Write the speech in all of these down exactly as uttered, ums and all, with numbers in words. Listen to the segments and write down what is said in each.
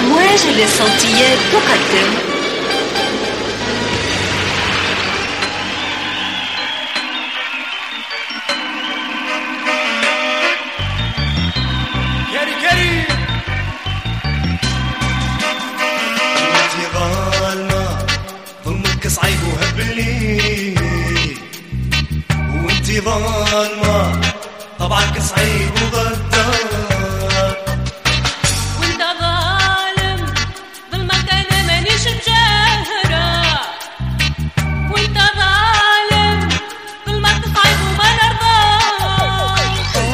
أمواج الصوتية تقدم كاري كاري وانتي ظالمة ظلمك صعيب وهبلي، وانتي ظالمة طبعك صعيب وغدار، وانت ظالم ظلمك انا مانيش مجاهرة، وانت ظالم ظلمك صعيب وما نرضاه.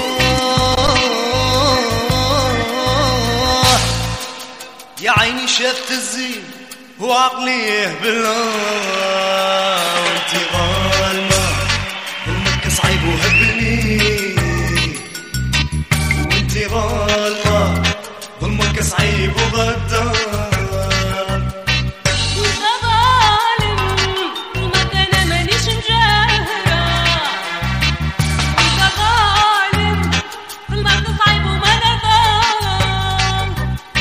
يا عيني شافت الزين وعقلي يهبلها، وانتي ظالمة ظلمك صعيب وهبلي، وانتي ظالمة ظلمك صعيب وغدار، وانت ظالم ظلمك انا مانيش مجاهرة، وانت ظالم ظلمك صعيب وما نرضاه.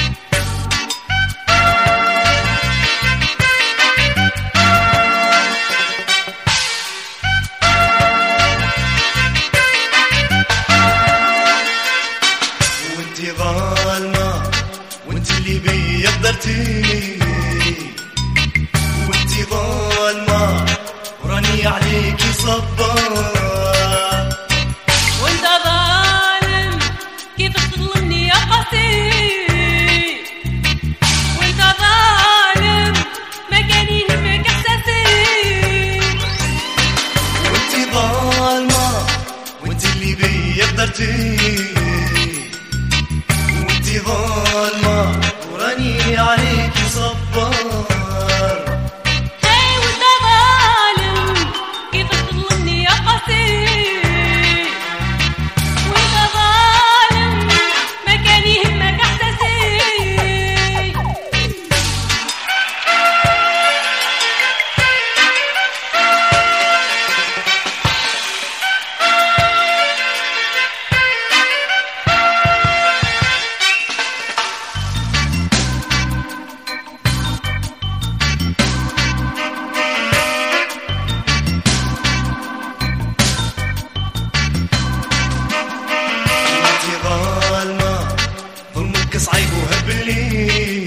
وانتي ظالمة وانتي اللي بيا قدرتي، وانتي ظالمة وراني عليكي صبار، وانت ظالم كيف تظلمني يا قاسي، وانت ظالم ما كان يهمك احساسي. وانتي ظالمة وانتي اللي بيا قدرتي، وانتي ظالمة وراني عليكي صبار، هاي وانت ظالم كيف تظلمني يا قاسي، وانت ظالم ما كان يهمك احساسي. وانتي ظالمة ظلمك صعيب وهبلي،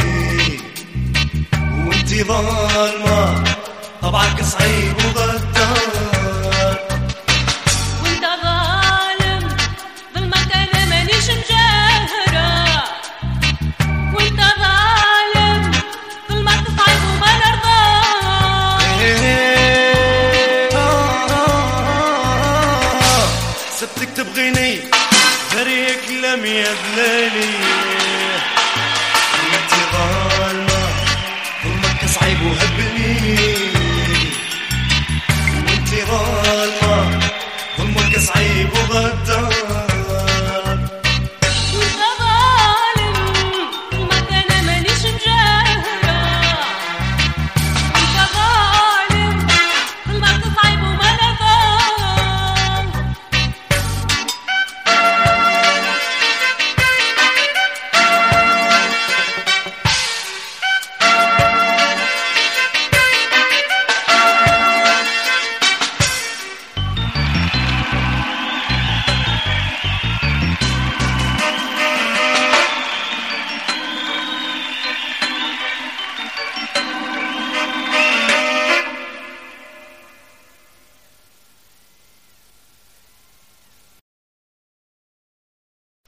وانتي ظالمة طبعك صعيب وغدار، وانت ظالم ظلمك انا مانيش مجاهرة، وانت ظالم ظلمك صعيب وما نرضاه. حسبتك تبغيني داري كلام يا دلالي، وانتي ظالمة ظلمك صعيب وهبلي،